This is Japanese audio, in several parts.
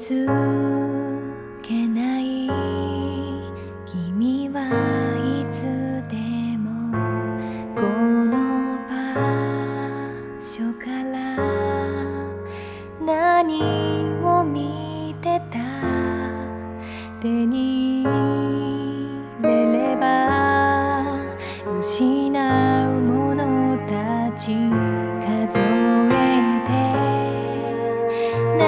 づけない君はいつでもこの場所から何を見てた手に入れれば失うものたち数えて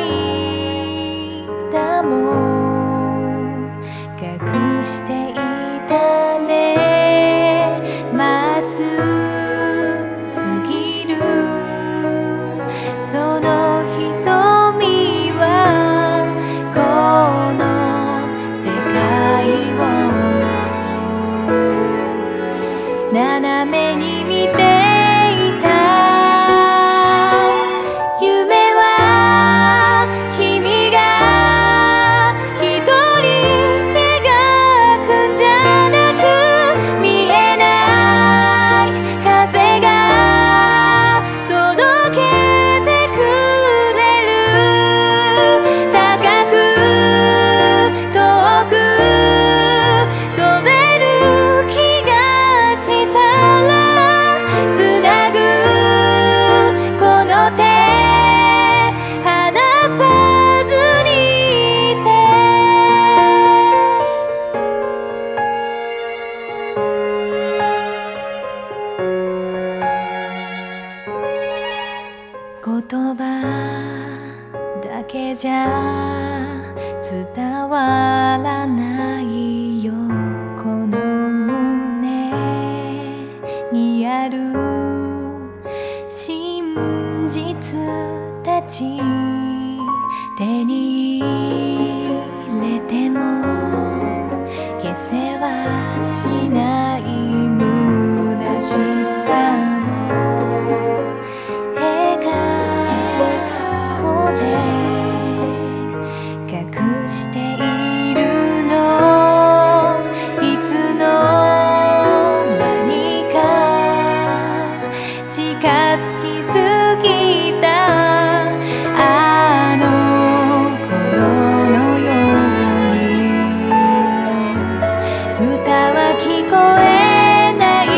涙も隠していたねまっすぐぎるその瞳はこの世界を斜めに見て言葉だけじゃ伝わらないよこの胸にある真実たち手に入れても消せはしない虚しさ隠しているのいつの間にか近づきすぎたあの頃のように歌は聞こえ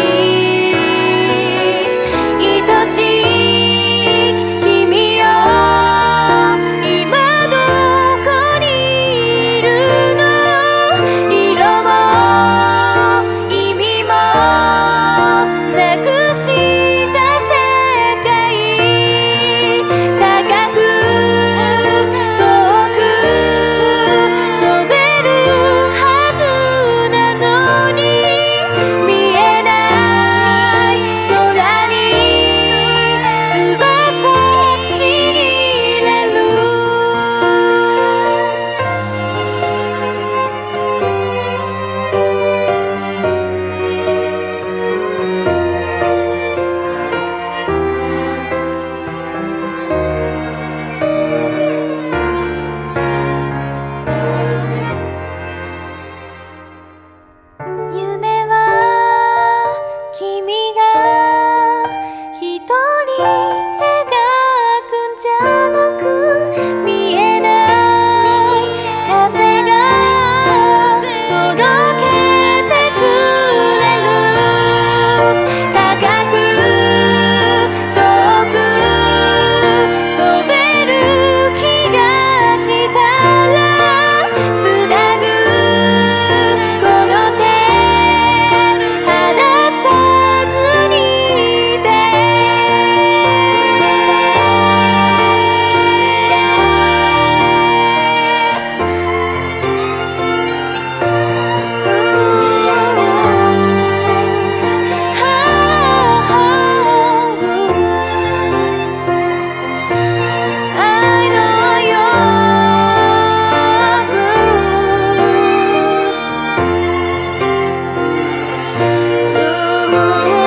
ない愛しい君よOh